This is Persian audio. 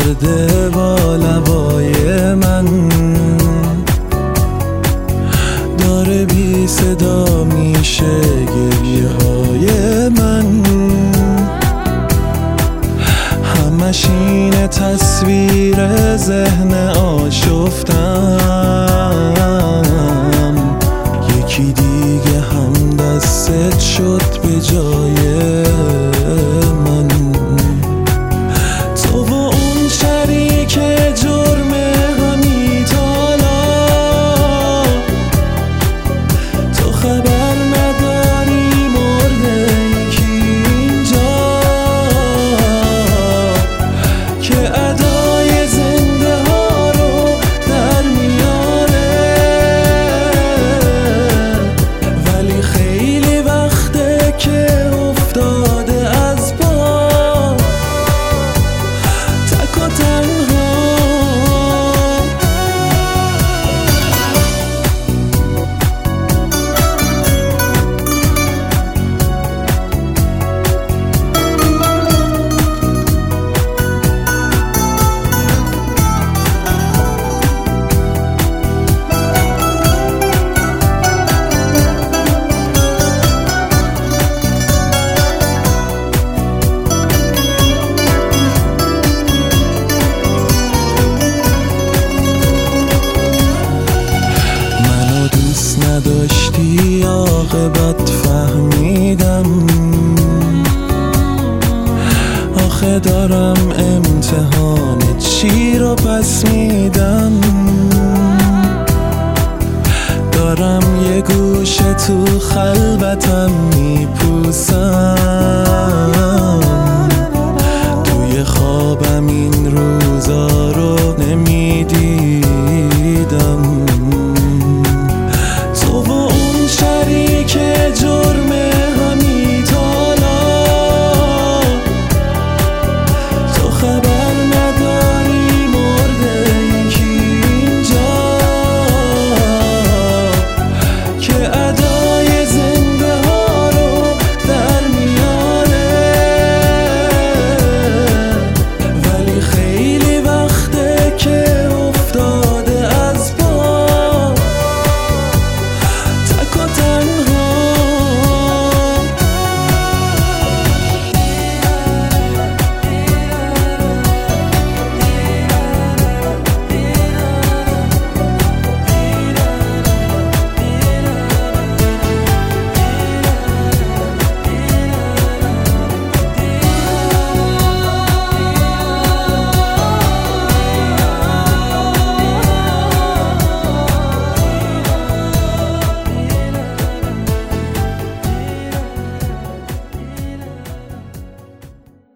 کرده با لبای من، داره بی صدا میشه گریه های من. همش این تصویر ذهن آشفتم، یکی دیگه هم دستت شد به جای من. تو و اون شریک جرم همین حالا، تو خبر نداری مرده یکی اینجا که ادای زنده ها رو در میاره، ولی خیلی وقته که افتاده از پا تک و تنها. نداشتی عاقبت فهمیدم، آخه دارم امتحان چی رو پس میدم. دارم یه گوشه تو خلوتم میپوسم،